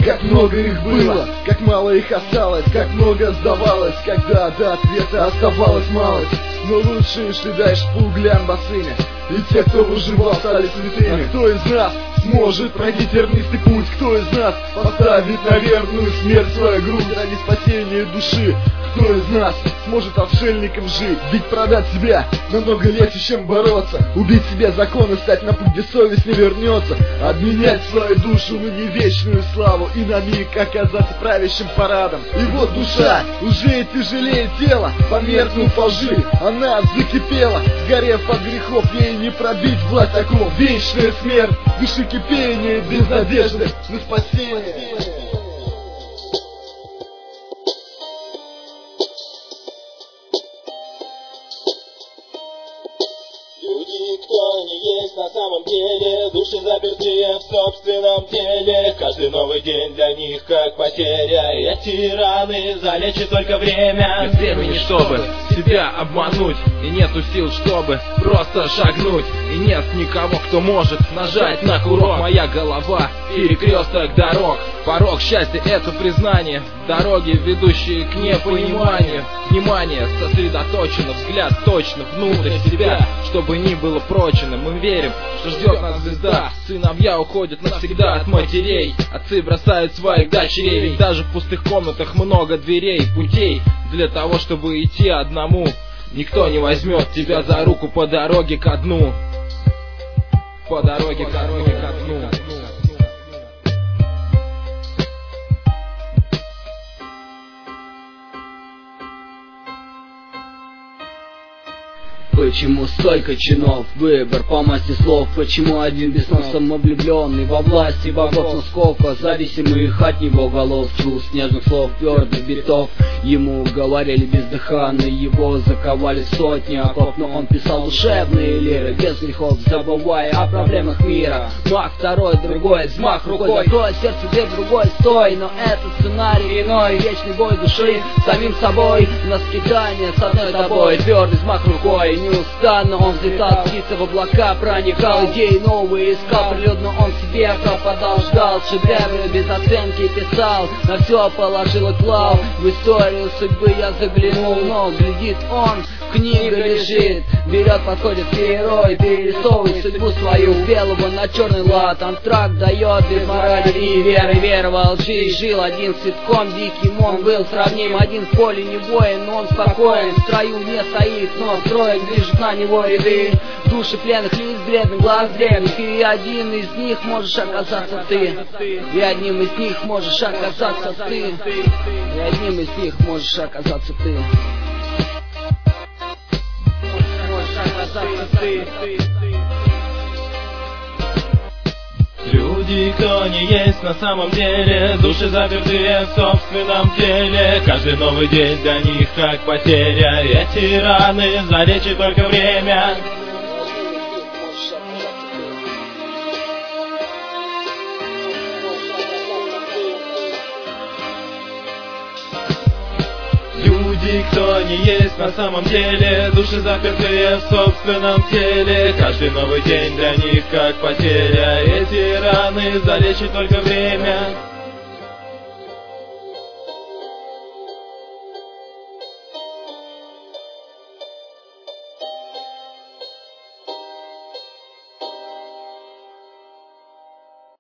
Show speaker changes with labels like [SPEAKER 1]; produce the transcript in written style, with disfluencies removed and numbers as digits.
[SPEAKER 1] как много их было, как мало их осталось, как много сдавалось, когда до ответа оставалось малость. Но лучше шли дальше по углям босыми, и те, кто выживал, стали святыми. А кто из нас сможет пройти тернистый путь? Кто из нас поставит на верную смерть свою грудь ради спасения души? Кто из нас сможет отшельником жить? Ведь продать себя намного легче, чем бороться. Убить себе закон и стать на путь, где совесть не вернется. Обменять свою душу на не вечную славу и на миг оказаться правящим парадом. И вот душа уже тяжелее тела, померкнув во лжи, она закипела, сгорев от грехов, ей не пробить власть оков. Вечная смерть, души кипение, без надежды на спасение.
[SPEAKER 2] Кто не есть на самом деле, души запертые в собственном теле. Каждый новый день для них как потеря. Эти раны залечит только время.
[SPEAKER 3] Нет времени, чтобы себя обмануть, и нету сил, чтобы просто шагнуть. И нет никого, кто может нажать на курок. Моя голова — перекресток дорог. Порог счастья — это признание, дороги, ведущие к непониманию. Внимание сосредоточено, взгляд точно внутрь себя, чтобы не было прочено. Мы верим, что ждет нас звезда. Сыновья уходят навсегда от матерей, отцы бросают своих дочерей. Ведь даже в пустых комнатах много дверей, путей для того, чтобы идти одному. Никто не возьмет тебя за руку по дороге ко дну. По дороге ко дну.
[SPEAKER 4] Почему столько чинов, выбор по масти слов? Почему один без снов, самовлюбленный во власти богов, но сколько зависимых от него голов, чувств, нежных слов, твердых битов? Ему говорили бездыханно, его заковали в сотни оков, но он писал душевные лиры, без грехов, забывая о проблемах мира. Мах второй, другой, взмах рукой, закрой сердце, где другой стой. Но этот сценарий иной, вечный бой души с самим собой, на скитание с одной тобой, твердый взмах рукой. Неустанно он взлетал, птица в облака, проникал, идеи новые искал, прилюдно он себе пропадал, ждал шедевры, без оценки писал, на все положил и клал. В историю судьбы я заглянул, но глядит он, книга лежит, берет, подходит герой, перерисовывает судьбу свою белого на черный лад. Антракт дает без морали и веры, веровал в жизнь, жил один цветком диким, он был сравним, один в поле не воин, но он спокоен, в строю не стоит, но строит, движет на него ряды души пленных лиц, бледных глаз древних. И один из них можешь оказаться ты, и одним из них можешь оказаться ты, и одним из них можешь оказаться ты.
[SPEAKER 2] Люди, кто не есть на самом деле, души запертые в собственном теле. Каждый новый день для них как потеря. Эти раны залечит только время. Люди, кто не есть на самом деле, души запертые в собственном теле. Каждый новый день для них как потеря. Эти раны залечит только время.